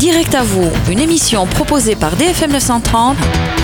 Direct à vous, une émission proposée par DFM 930.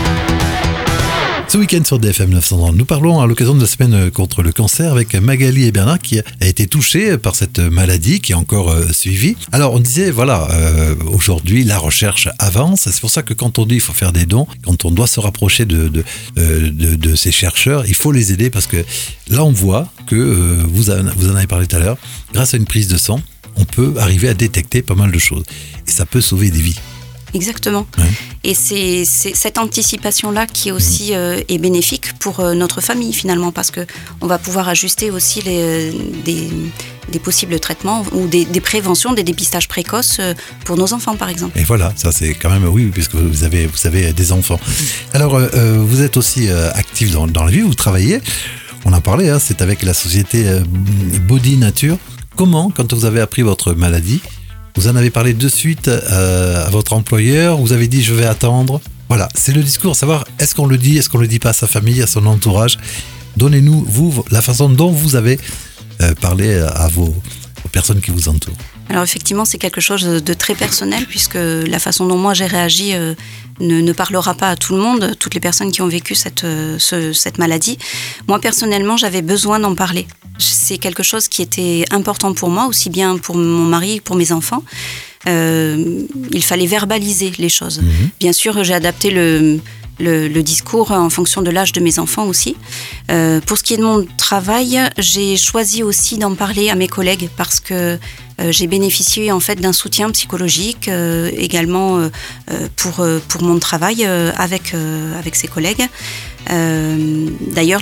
Ce week-end sur DFM 930, nous parlons à l'occasion de la semaine contre le cancer avec Magali et Bernard qui a été touché par cette maladie qui est encore suivie. Alors on disait, aujourd'hui la recherche avance. C'est pour ça que quand on dit qu'il faut faire des dons, quand on doit se rapprocher de ces chercheurs, il faut les aider parce que là on voit que, vous en avez parlé tout à l'heure, grâce à une prise de sang, on peut arriver à détecter pas mal de choses. Et ça peut sauver des vies. Exactement. Ouais. Et c'est cette anticipation-là qui aussi est bénéfique pour notre famille finalement, parce qu'on va pouvoir ajuster aussi des possibles traitements ou des préventions, des dépistages précoces pour nos enfants par exemple. Et voilà, ça c'est quand même, oui, puisque vous avez des enfants. Alors, vous êtes aussi actif dans la vie, vous travaillez, on en parlait, c'est avec la société Body Nature. Comment, quand vous avez appris votre maladie, vous en avez parlé de suite à votre employeur, vous avez dit je vais attendre. Voilà, c'est le discours, savoir est-ce qu'on le dit pas à sa famille, à son entourage. Donnez-nous, vous, la façon dont vous avez parlé aux personnes qui vous entourent. Alors effectivement, c'est quelque chose de très personnel puisque la façon dont moi j'ai réagi ne parlera pas à tout le monde, toutes les personnes qui ont vécu cette maladie. Moi personnellement, j'avais besoin d'en parler. C'est quelque chose qui était important pour moi, aussi bien pour mon mari que pour mes enfants. Il fallait verbaliser les choses. Bien sûr, j'ai adapté le discours en fonction de l'âge de mes enfants aussi. Pour ce qui est de mon travail, j'ai choisi aussi d'en parler à mes collègues parce que j'ai bénéficié en fait d'un soutien psychologique également pour mon travail avec ces collègues. D'ailleurs,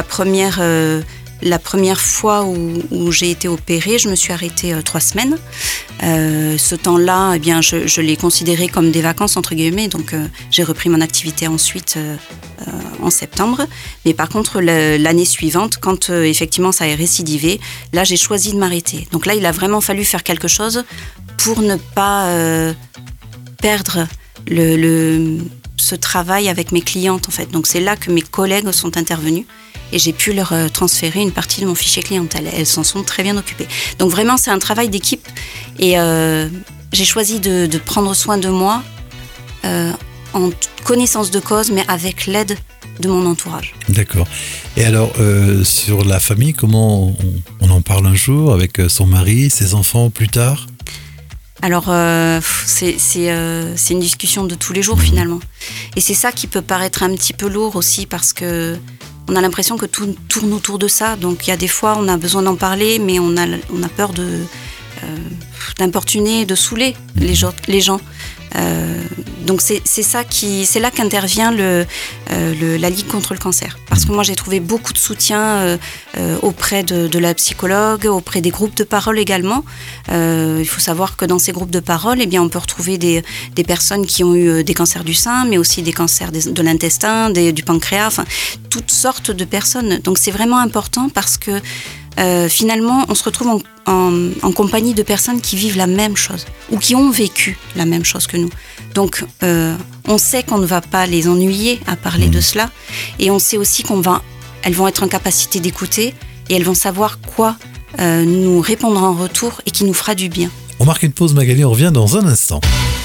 la première fois où j'ai été opérée, je me suis arrêtée 3 semaines. Ce temps-là, eh bien, je l'ai considéré comme des vacances, entre guillemets. Donc, j'ai repris mon activité ensuite en septembre. Mais par contre, l'année suivante, quand effectivement ça a récidivé, là, j'ai choisi de m'arrêter. Donc là, il a vraiment fallu faire quelque chose pour ne pas perdre ce travail avec mes clientes, en fait. Donc, c'est là que mes collègues sont intervenus. Et j'ai pu leur transférer une partie de mon fichier clientèle. Elles s'en sont très bien occupées. Donc vraiment, c'est un travail d'équipe. Et j'ai choisi de prendre soin de moi en connaissance de cause, mais avec l'aide de mon entourage. D'accord. Et alors, sur la famille, comment on en parle un jour avec son mari, ses enfants plus tard ? Alors, c'est une discussion de tous les jours finalement. Et c'est ça qui peut paraître un petit peu lourd aussi parce que on a l'impression que tout tourne autour de ça. Donc, il y a des fois, on a besoin d'en parler, mais on a peur d'importuner, de saouler les gens. Donc, c'est là qu'intervient la Ligue contre le cancer. Parce que moi, j'ai trouvé beaucoup de soutien auprès de la psychologue, auprès des groupes de parole également. Il faut savoir que dans ces groupes de parole, eh bien, on peut retrouver des personnes qui ont eu des cancers du sein, mais aussi des cancers de l'intestin, du pancréas, enfin, toutes sortes de personnes. Donc, c'est vraiment important parce que finalement, on se retrouve en compagnie de personnes qui vivent la même chose ou qui ont vécu la même chose que nous. Donc, on sait qu'on ne va pas les ennuyer à parler de cela et on sait aussi elles vont être en capacité d'écouter et elles vont savoir quoi nous répondre en retour et qui nous fera du bien. On marque une pause, Magali, on revient dans un instant.